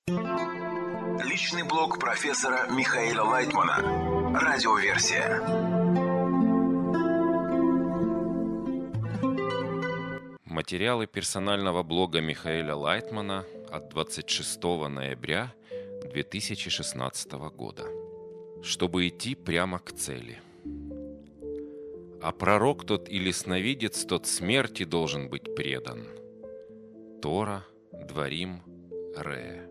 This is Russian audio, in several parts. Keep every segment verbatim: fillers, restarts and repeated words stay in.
Личный блог профессора Михаила Лайтмана. Радиоверсия. Материалы персонального блога Михаила Лайтмана от двадцать шестого ноября две тысячи шестнадцатого года. Чтобы идти прямо к цели. А пророк тот или сновидец тот смерти должен быть предан. Тора, Дворим, Ре.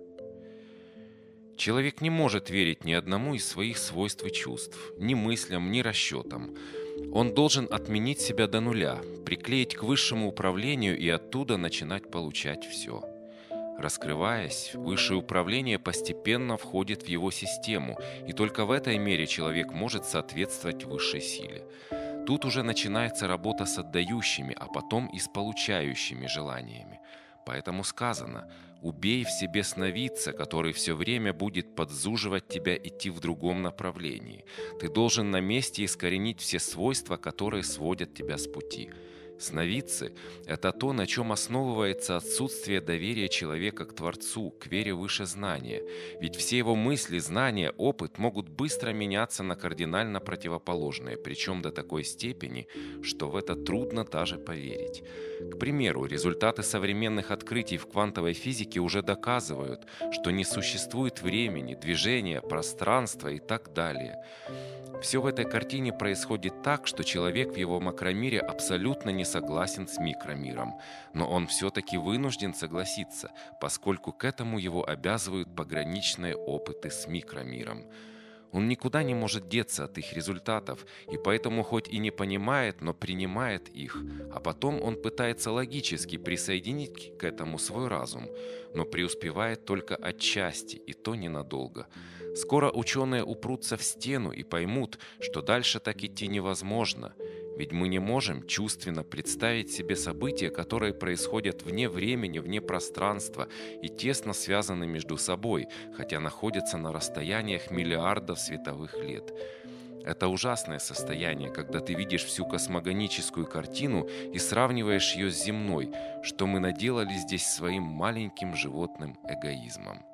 Человек не может верить ни одному из своих свойств и чувств, ни мыслям, ни расчетам. Он должен отменить себя до нуля, приклеить к высшему управлению и оттуда начинать получать все. Раскрываясь, высшее управление постепенно входит в его систему, и только в этой мере человек может соответствовать высшей силе. Тут уже начинается работа с отдающими, а потом и с получающими желаниями. Поэтому сказано: «Убей в себе сновидца, который все время будет подзуживать тебя идти в другом направлении. Ты должен на месте искоренить все свойства, которые сводят тебя с пути». Сновидцы – это то, на чем основывается отсутствие доверия человека к Творцу, к вере выше знания. Ведь все его мысли, знания, опыт могут быстро меняться на кардинально противоположные, причем до такой степени, что в это трудно даже поверить. К примеру, результаты современных открытий в квантовой физике уже доказывают, что не существует времени, движения, пространства и так далее. Все в этой картине происходит так, что человек в его макромире абсолютно не согласен с микромиром. Но он все-таки вынужден согласиться, поскольку к этому его обязывают пограничные опыты с микромиром. Он никуда не может деться от их результатов, и поэтому хоть и не понимает, но принимает их, а потом он пытается логически присоединить к этому свой разум, но преуспевает только отчасти, и то ненадолго. Скоро ученые упрутся в стену и поймут, что дальше так идти невозможно, ведь мы не можем чувственно представить себе события, которые происходят вне времени, вне пространства и тесно связаны между собой, хотя находятся на расстояниях миллиардов световых лет. Это ужасное состояние, когда ты видишь всю космогоническую картину и сравниваешь ее с земной, что мы наделали здесь своим маленьким животным эгоизмом.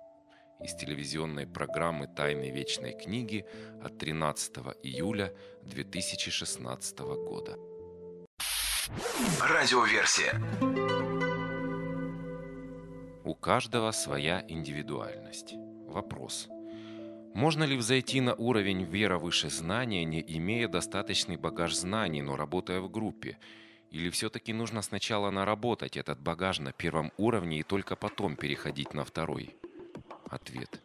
Из телевизионной программы «Тайны вечной книги» от тринадцатого июля две тысячи шестнадцатого года. Радиоверсия. У каждого своя индивидуальность. Вопрос. Можно ли взойти на уровень вера выше знания, не имея достаточный багаж знаний, но работая в группе? Или все-таки нужно сначала наработать этот багаж на первом уровне и только потом переходить на второй? Ответ.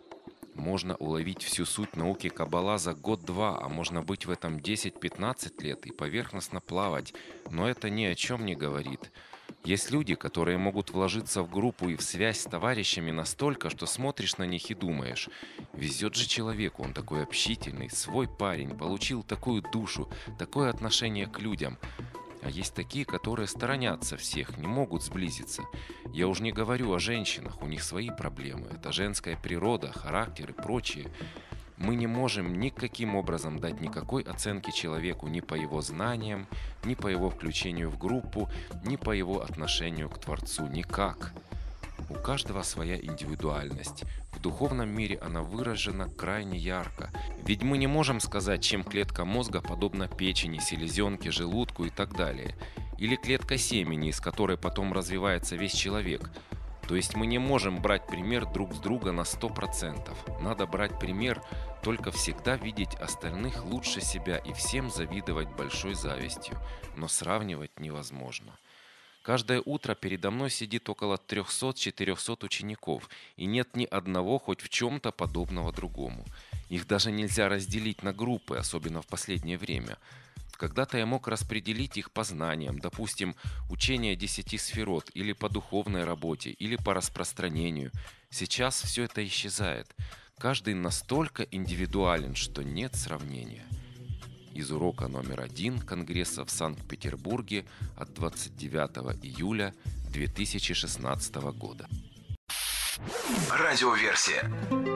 Можно уловить всю суть науки Каббала за год-два, а можно быть в этом десять-пятнадцать лет и поверхностно плавать, но это ни о чем не говорит. Есть люди, которые могут вложиться в группу и в связь с товарищами настолько, что смотришь на них и думаешь: везет же человеку, он такой общительный, свой парень, получил такую душу, такое отношение к людям. А есть такие, которые сторонятся всех, не могут сблизиться. Я уж не говорю о женщинах, у них свои проблемы. Это женская природа, характер и прочее. Мы не можем никаким образом дать никакой оценки человеку ни по его знаниям, ни по его включению в группу, ни по его отношению к Творцу. Никак. У каждого своя индивидуальность. В духовном мире она выражена крайне ярко. Ведь мы не можем сказать, чем клетка мозга подобна печени, селезенке, желудку и так далее. Или клетка семени, из которой потом развивается весь человек. То есть мы не можем брать пример друг с друга на сто процентов. Надо брать пример, только всегда видеть остальных лучше себя и всем завидовать большой завистью. Но сравнивать невозможно. Каждое утро передо мной сидит около трехсот-четырехсот учеников, и нет ни одного хоть в чем-то подобного другому. Их даже нельзя разделить на группы, особенно в последнее время. Когда-то я мог распределить их по знаниям, допустим, учение десяти сферот, или по духовной работе, или по распространению. Сейчас все это исчезает. Каждый настолько индивидуален, что нет сравнения. Из урока номер один Конгресса в Санкт-Петербурге от двадцать девятого июля две тысячи шестнадцатого года. Радиоверсия.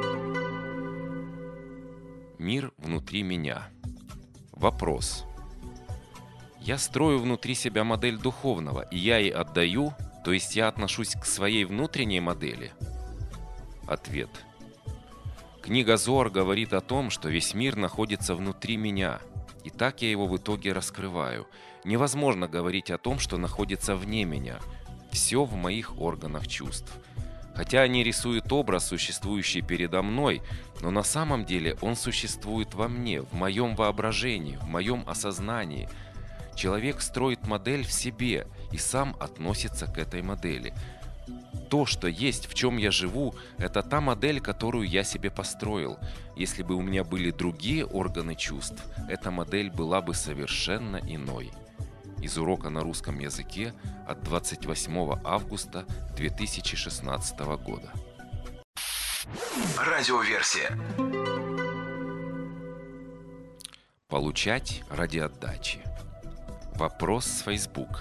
Мир внутри меня. Вопрос. Я строю внутри себя модель духовного, и я ей отдаю, то есть я отношусь к своей внутренней модели? Ответ. Книга Зоар говорит о том, что весь мир находится внутри меня, и так я его в итоге раскрываю. Невозможно говорить о том, что находится вне меня. Все в моих органах чувств. Хотя они рисуют образ, существующий передо мной, но на самом деле он существует во мне, в моем воображении, в моем осознании. Человек строит модель в себе и сам относится к этой модели. То, что есть, в чем я живу, это та модель, которую я себе построил. Если бы у меня были другие органы чувств, эта модель была бы совершенно иной. Из урока на русском языке от двадцать восьмого августа две тысячи шестнадцатого года. Радиоверсия. Получать ради отдачи. Вопрос с Facebook.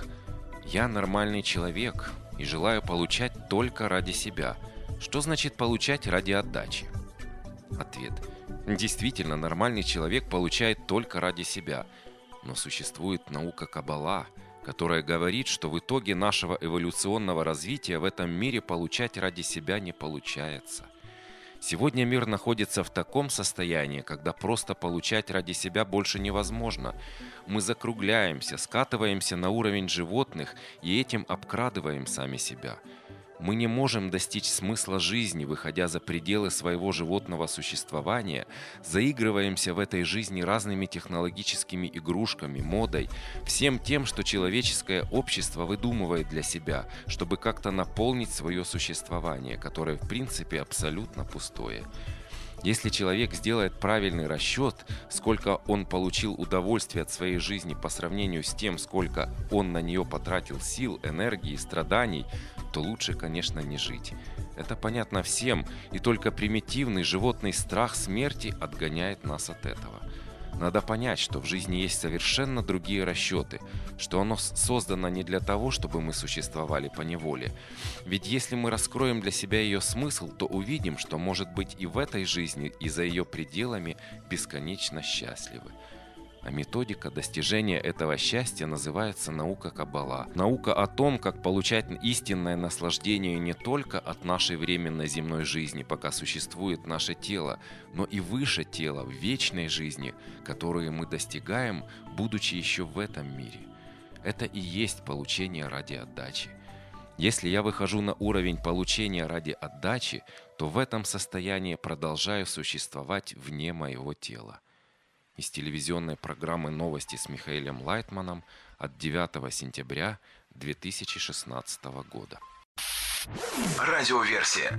Я нормальный человек и желаю получать только ради себя. Что значит получать ради отдачи? Ответ. Действительно, нормальный человек получает только ради себя. Но существует наука Каббала, которая говорит, что в итоге нашего эволюционного развития в этом мире получать ради себя не получается. Сегодня мир находится в таком состоянии, когда просто получать ради себя больше невозможно. Мы закругляемся, скатываемся на уровень животных и этим обкрадываем сами себя. Мы не можем достичь смысла жизни, выходя за пределы своего животного существования, заигрываемся в этой жизни разными технологическими игрушками, модой, всем тем, что человеческое общество выдумывает для себя, чтобы как-то наполнить свое существование, которое в принципе абсолютно пустое. Если человек сделает правильный расчет, сколько он получил удовольствия от своей жизни по сравнению с тем, сколько он на нее потратил сил, энергии и страданий, то лучше, конечно, не жить. Это понятно всем, и только примитивный животный страх смерти отгоняет нас от этого. Надо понять, что в жизни есть совершенно другие расчеты, что оно создано не для того, чтобы мы существовали по неволе. Ведь если мы раскроем для себя ее смысл, то увидим, что, может быть, и в этой жизни, и за ее пределами бесконечно счастливы. А методика достижения этого счастья называется наука Каббала. Наука о том, как получать истинное наслаждение не только от нашей временной земной жизни, пока существует наше тело, но и выше тела, в вечной жизни, которую мы достигаем, будучи еще в этом мире. Это и есть получение ради отдачи. Если я выхожу на уровень получения ради отдачи, то в этом состоянии продолжаю существовать вне моего тела. Из телевизионной программы «Новости» с Михаилом Лайтманом от девятого сентября две тысячи шестнадцатого года. Радиоверсия.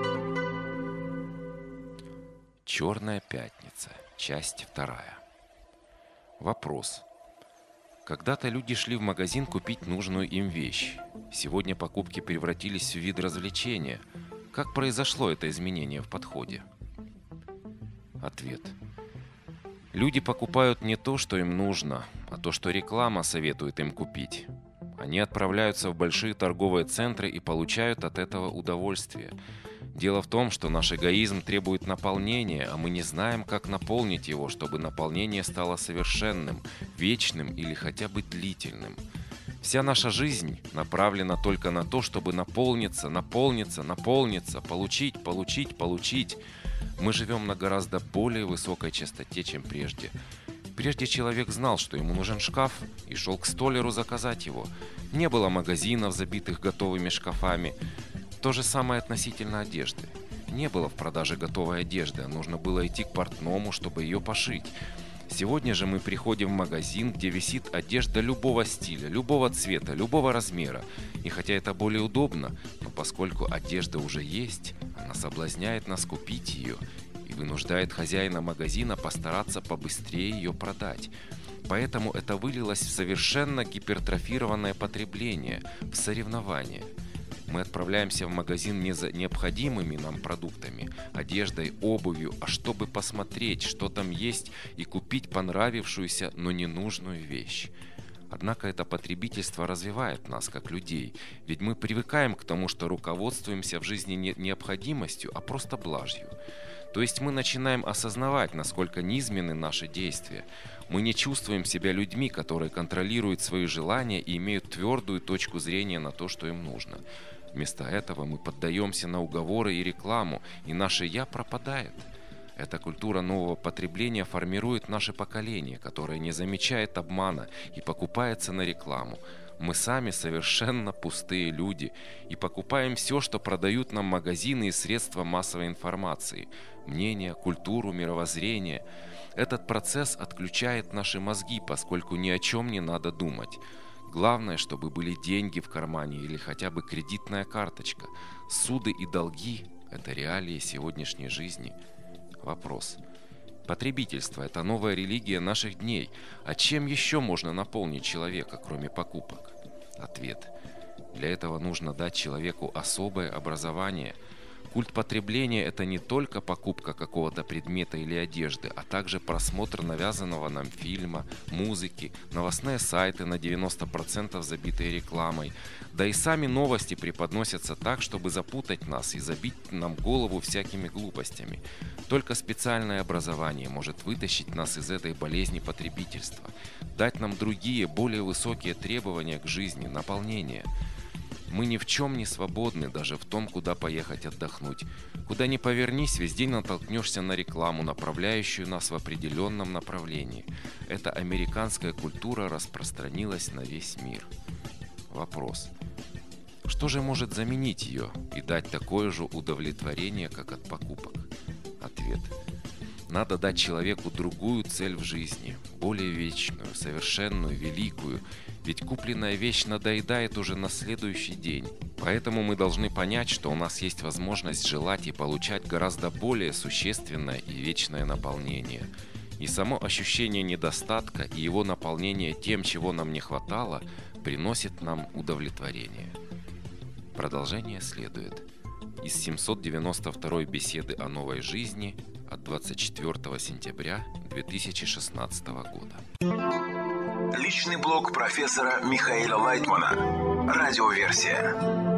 Черная пятница. Часть вторая. Вопрос. Когда-то люди шли в магазин купить нужную им вещь. Сегодня покупки превратились в вид развлечения. Как произошло это изменение в подходе? Ответ. Люди покупают не то, что им нужно, а то, что реклама советует им купить. Они отправляются в большие торговые центры и получают от этого удовольствие. Дело в том, что наш эгоизм требует наполнения, а мы не знаем, как наполнить его, чтобы наполнение стало совершенным, вечным или хотя бы длительным. Вся наша жизнь направлена только на то, чтобы наполниться, наполниться, наполниться, получить, получить, получить. Мы живем на гораздо более высокой частоте, чем прежде. Прежде человек знал, что ему нужен шкаф, и шел к столяру заказать его. Не было магазинов, забитых готовыми шкафами. То же самое относительно одежды. Не было в продаже готовой одежды, а нужно было идти к портному, чтобы ее пошить. Сегодня же мы приходим в магазин, где висит одежда любого стиля, любого цвета, любого размера. И хотя это более удобно, но поскольку одежда уже есть, она соблазняет нас купить ее и вынуждает хозяина магазина постараться побыстрее ее продать. Поэтому это вылилось в совершенно гипертрофированное потребление, в соревнование. Мы отправляемся в магазин не за необходимыми нам продуктами, одеждой, обувью, а чтобы посмотреть, что там есть, и купить понравившуюся, но ненужную вещь. Однако это потребительство развивает нас как людей, ведь мы привыкаем к тому, что руководствуемся в жизни не необходимостью, а просто блажью. То есть мы начинаем осознавать, насколько низменны наши действия. Мы не чувствуем себя людьми, которые контролируют свои желания и имеют твердую точку зрения на то, что им нужно. Вместо этого мы поддаемся на уговоры и рекламу, и наше «я» пропадает. Эта культура нового потребления формирует наше поколение, которое не замечает обмана и покупается на рекламу. Мы сами совершенно пустые люди и покупаем все, что продают нам магазины и средства массовой информации. Мнения, культуру, мировоззрение. Этот процесс отключает наши мозги, поскольку ни о чем не надо думать. Главное, чтобы были деньги в кармане или хотя бы кредитная карточка. Суды и долги – это реалии сегодняшней жизни. Вопрос. Потребительство – это новая религия наших дней. А чем еще можно наполнить человека, кроме покупок? Ответ. Для этого нужно дать человеку особое образование. Культ потребления – это не только покупка какого-то предмета или одежды, а также просмотр навязанного нам фильма, музыки, новостные сайты на девяносто процентов забитые рекламой. Да и сами новости преподносятся так, чтобы запутать нас и забить нам голову всякими глупостями. Только специальное образование может вытащить нас из этой болезни потребительства, дать нам другие, более высокие требования к жизни, наполнение. Мы ни в чем не свободны, даже в том, куда поехать отдохнуть. Куда ни повернись, везде натолкнешься на рекламу, направляющую нас в определенном направлении. Эта американская культура распространилась на весь мир. Вопрос. Что же может заменить ее и дать такое же удовлетворение, как от покупок? Ответ. Надо дать человеку другую цель в жизни, более вечную, совершенную, великую, ведь купленная вещь надоедает уже на следующий день. Поэтому мы должны понять, что у нас есть возможность желать и получать гораздо более существенное и вечное наполнение. И само ощущение недостатка и его наполнение тем, чего нам не хватало, приносит нам удовлетворение. Продолжение следует. Из семьсот девяносто второй беседы о новой жизни от двадцать четвёртого сентября две тысячи шестнадцатого года. Личный блог профессора Михаила Лайтмана. Радиоверсия.